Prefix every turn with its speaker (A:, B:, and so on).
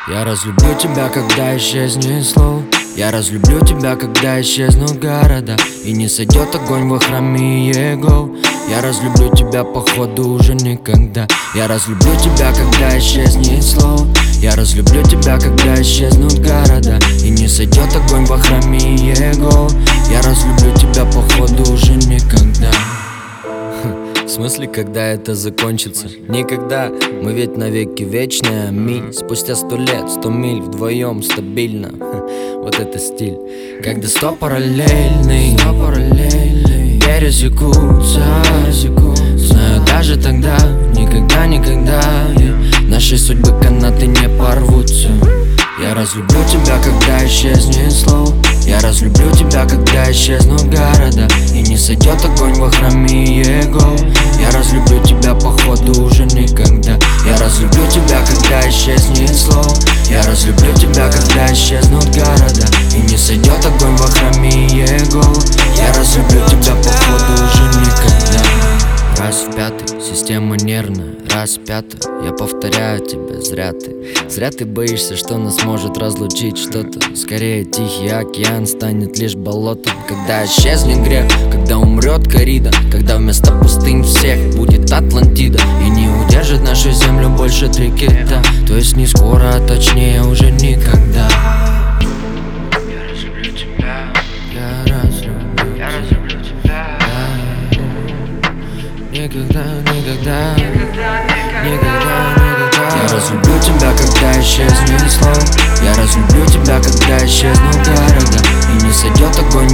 A: Я разлюблю тебя, когда исчезнет слово. Я разлюблю тебя, когда исчезнут города и не сойдет огонь во храме Его. Я разлюблю тебя, походу, уже никогда. Я разлюблю тебя, когда исчезнет слово. Я разлюблю тебя, когда исчезнут города и не сойдет огонь во храме Его. Я разлюблю тебя, походу, уже никогда. В смысле, когда это закончится? Никогда, мы ведь навеки вечные. Спустя 100 лет, 100 миль вдвоем стабильно. Вот это стиль. Когда 100 параллельный пересекутся. Знаю, даже тогда, никогда наши судьбы канаты не порвутся. Я разлюблю тебя, когда исчезнет слово. Я разлюблю тебя, когда исчезнут города и не сойдет огонь во храме Его. Я разлюблю тебя, походу, уже никогда. Я разлюблю тебя, когда исчезнет слово. Я разлюблю тебя, когда исчезнут города и не сойдет огонь во храме Его. Я разлюблю тебя, походу, уже никогда. Раз в пятый, система нервная, раз в пятый. Я повторяю тебе, зря ты боишься, что нас может разлучить что-то. Скорее тихий океан станет лишь болотом. Когда исчезнет грех, когда умрет коррида, когда вместо пустынь всех будет Атлантида и не удержит нашу землю больше 3 кита. То есть не скоро, а точнее уже никогда.
B: Я разлюблю тебя.
A: Я разлюблю тебя. Никогда. Я разлюблю тебя, когда исчезнет слово. Я разлюблю тебя, когда исчезнут города и не сойдет огонь